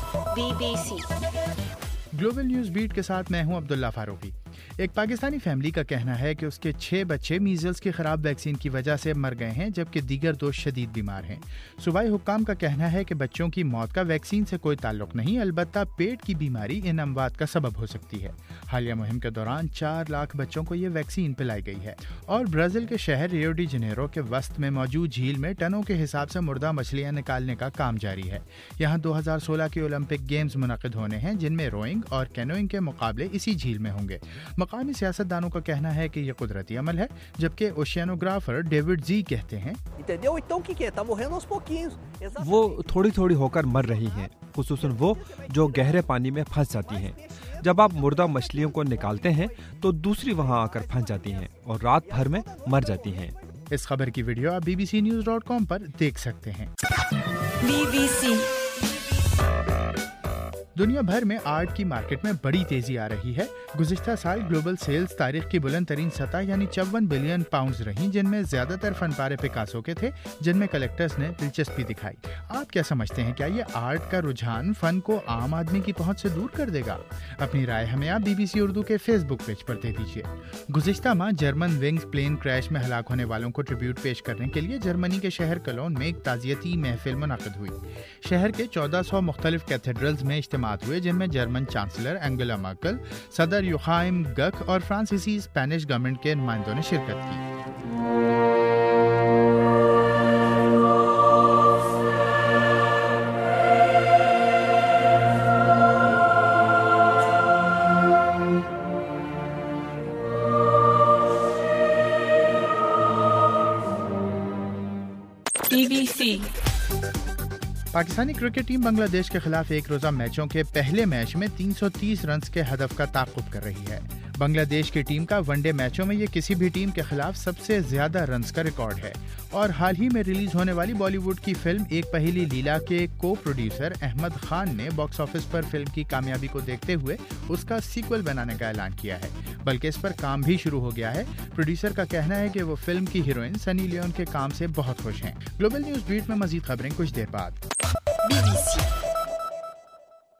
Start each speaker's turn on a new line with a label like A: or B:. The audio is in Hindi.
A: BBC
B: ग्लोबल न्यूज बीट के साथ मैं हूं अब्दुल्ला फारूकी। एक पाकिस्तानी फैमिली का कहना है कि उसके 6 बच्चे मीजल्स की खराब वैक्सीन की वजह से मर गए हैं, जबकि दीगर 2 शदीद बीमार हैं। सूबाई हुक्काम का कहना है कि बच्चों की मौत का वैक्सीन से कोई ताल्लुक नहीं, अलबत्ता पेट की बीमारी इन अमवात का सबब हो सकती है। हालिया मुहिम के दौरान 4 लाख बच्चों को ये वैक्सीन पिलाई गई है। और ब्राजील के शहर रियो डी जनेरो के वस्त में मौजूद झील में टनों के हिसाब से मुर्दा मछलियां निकालने का काम जारी है। यहाँ 2016 के ओलंपिक गेम्स मुनक़िद होने हैं, जिनमें रोइंग और कैनोइंग के मुकाबले इसी झील में होंगे। मकामी सियासतदानों का कहना है कि यह कुदरती अमल है, जबकि ओशियानोग्राफर डेविड जी कहते हैं
C: वो थोड़ी थोड़ी होकर मर रही हैं, खुसूसन वो जो गहरे पानी में फंस जाती हैं। जब आप मुर्दा मछलियों को निकालते हैं तो दूसरी वहां आकर फंस जाती हैं और रात भर में मर जाती हैं।
B: इस खबर की वीडियो आप bbcnews.com पर देख सकते हैं।
A: BBC
B: दुनिया भर में आर्ट की मार्केट में बड़ी तेजी आ रही है। गुज़िश्ता साल ग्लोबल सेल्स तारीख की बुलंद तरीन सतह यानी 54 बिलियन पाउंड्स रहीं, जिनमें ज्यादातर फनपारे पिकासो के थे, जिनमें कलेक्टर्स ने दिलचस्पी दिखाई। आप क्या समझते हैं, क्या ये आर्ट का रुझान फन को आम आदमी की पहुंच से दूर कर देगा? अपनी राय हमें आप BBC उर्दू के फेसबुक पेज पर दे दीजिए। गुज़िश्ता माह जर्मन विंग्स प्लेन क्रैश में हलाक होने वालों को ट्रिब्यूट पेश करने के लिए जर्मनी के शहर कलोन में एक ताज़ियती महफिल मुनक़िद हुई। शहर के 1400 मुख्तलिफ कैथेड्रल्स में इज्तिमा हुए, जिनमें जर्मन चांसलर एंगेला मर्केल, सदर योहाइम गख और फ्रांसीसी स्पेनिश गवर्नमेंट के नुमाइंदों ने शिरकत की।
A: BBC
B: Pakistani cricket team Bangladesh के खिलाफ एक रोजा मैचों के पहले मैच में 330 रन के हदफ का ताक़ुब कर रही है। बांग्लादेश की टीम का वनडे मैचों में ये किसी भी टीम के खिलाफ सबसे ज्यादा रन का रिकॉर्ड है। और हाल ही में रिलीज होने वाली बॉलीवुड की फिल्म एक पहेली लीला के को प्रोड्यूसर अहमद खान ने बॉक्स ऑफिस पर फिल्म की कामयाबी को देखते हुए उसका सीक्वल बनाने का ऐलान किया है, बल्कि इस पर काम भी शुरू हो गया है। प्रोड्यूसर का कहना है कि वो फिल्म की हीरोइन सनी लियोन के काम से बहुत खुश हैं। ग्लोबल न्यूज बीट में मजीद खबरें कुछ देर बाद।
A: BBC